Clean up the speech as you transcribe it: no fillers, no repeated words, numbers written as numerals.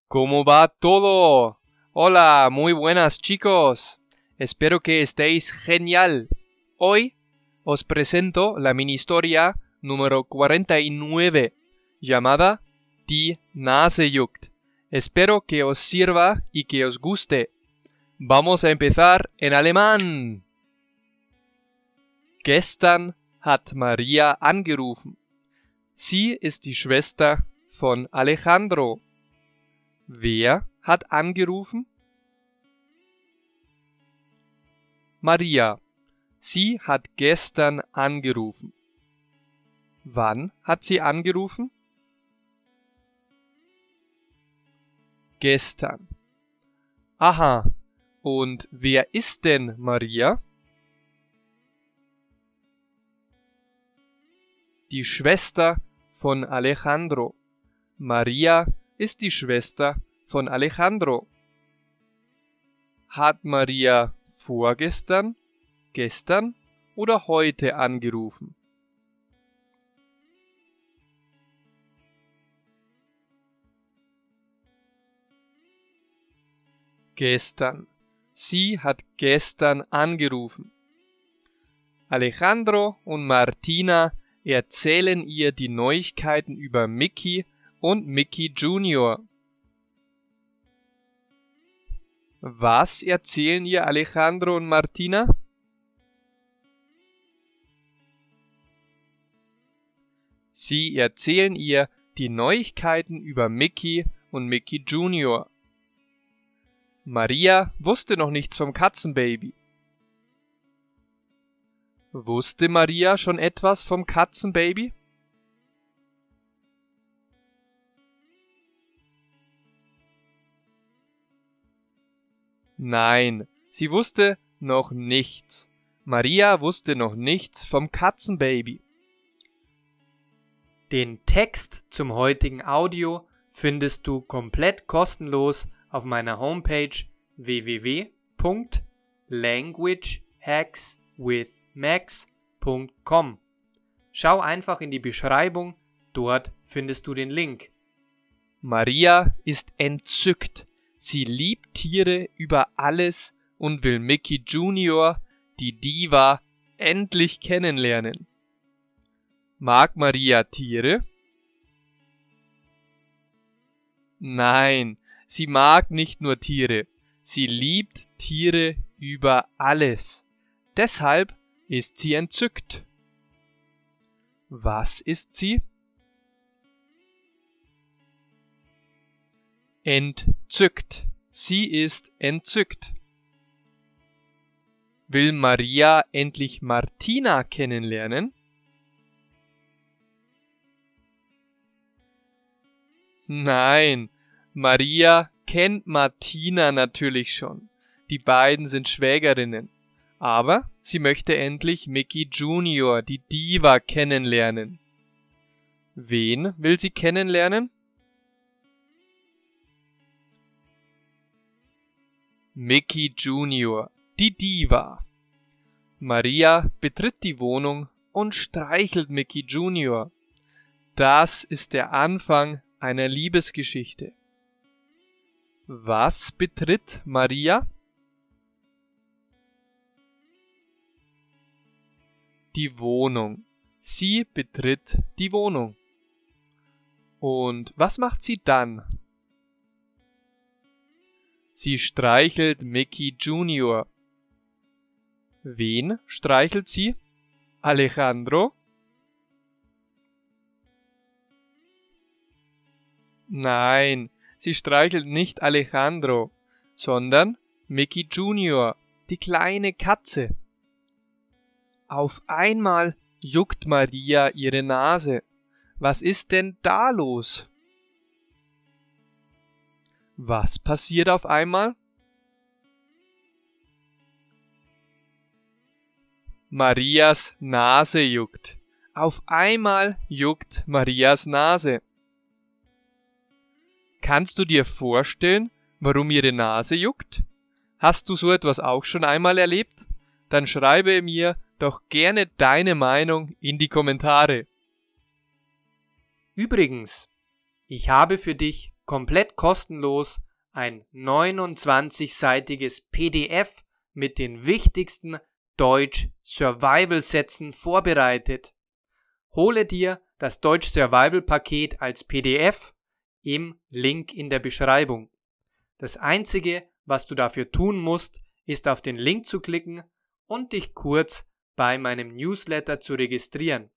¿Cómo va todo? Hola, muy buenas chicos. Espero que estéis genial. Hoy os presento la mini historia número 49, llamada Die Nase juckt. Espero que os sirva y que os guste. Vamos a empezar en alemán. Gestern hat Maria angerufen. Sie ist die Schwester von Alejandro. Wer hat angerufen? Maria. Sie hat gestern angerufen. Wann hat sie angerufen? Gestern. Aha. Und wer ist denn Maria? Die Schwester von Alejandro. Maria ist die Schwester von Alejandro. Hat Maria vorgestern, gestern oder heute angerufen? Gestern. Sie hat gestern angerufen. Alejandro und Martina erzählen ihr die Neuigkeiten über Mickey und Mickey Junior. Was erzählen ihr Alejandro und Martina? Sie erzählen ihr die Neuigkeiten über Mickey und Mickey Junior. Maria wusste noch nichts vom Katzenbaby. Wusste Maria schon etwas vom Katzenbaby? Nein, sie wusste noch nichts. Maria wusste noch nichts vom Katzenbaby. Den Text zum heutigen Audio findest du komplett kostenlos auf meiner Homepage www.languagehackswithmax.com. Schau einfach in die Beschreibung, dort findest du den Link. Maria ist entzückt. Sie liebt Tiere über alles und will Mickey Junior, die Diva, endlich kennenlernen. Mag Maria Tiere? Nein, sie mag nicht nur Tiere. Sie liebt Tiere über alles. Deshalb ist sie entzückt. Was ist sie? Entzückt. Sie ist entzückt. Will Maria endlich Martina kennenlernen? Nein, Maria kennt Martina natürlich schon. Die beiden sind Schwägerinnen. Aber sie möchte endlich Mickey Junior, die Diva, kennenlernen. Wen will sie kennenlernen? Mickey Junior, die Diva. Maria betritt die Wohnung und streichelt Mickey Junior. Das ist der Anfang einer Liebesgeschichte. Was betritt Maria? Die Wohnung. Sie betritt die Wohnung. Und was macht sie dann? Sie streichelt Mickey Junior. Wen streichelt sie? Alejandro? Nein, sie streichelt nicht Alejandro, sondern Mickey Junior, die kleine Katze. Auf einmal juckt Maria ihre Nase. Was ist denn da los? Was passiert auf einmal? Marias Nase juckt. Auf einmal juckt Marias Nase. Kannst du dir vorstellen, warum ihre Nase juckt? Hast du so etwas auch schon einmal erlebt? Dann schreibe mir doch gerne deine Meinung in die Kommentare. Übrigens, ich habe für dich komplett kostenlos ein 29-seitiges PDF mit den wichtigsten Deutsch-Survival-Sätzen vorbereitet. Hole dir das Deutsch-Survival-Paket als PDF im Link in der Beschreibung. Das Einzige, was du dafür tun musst, ist auf den Link zu klicken und dich kurz bei meinem Newsletter zu registrieren.